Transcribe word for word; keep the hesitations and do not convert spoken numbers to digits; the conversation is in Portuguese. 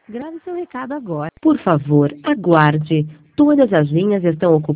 Grave seu recado agora. Por favor, aguarde. Todas as linhas estão ocupadas.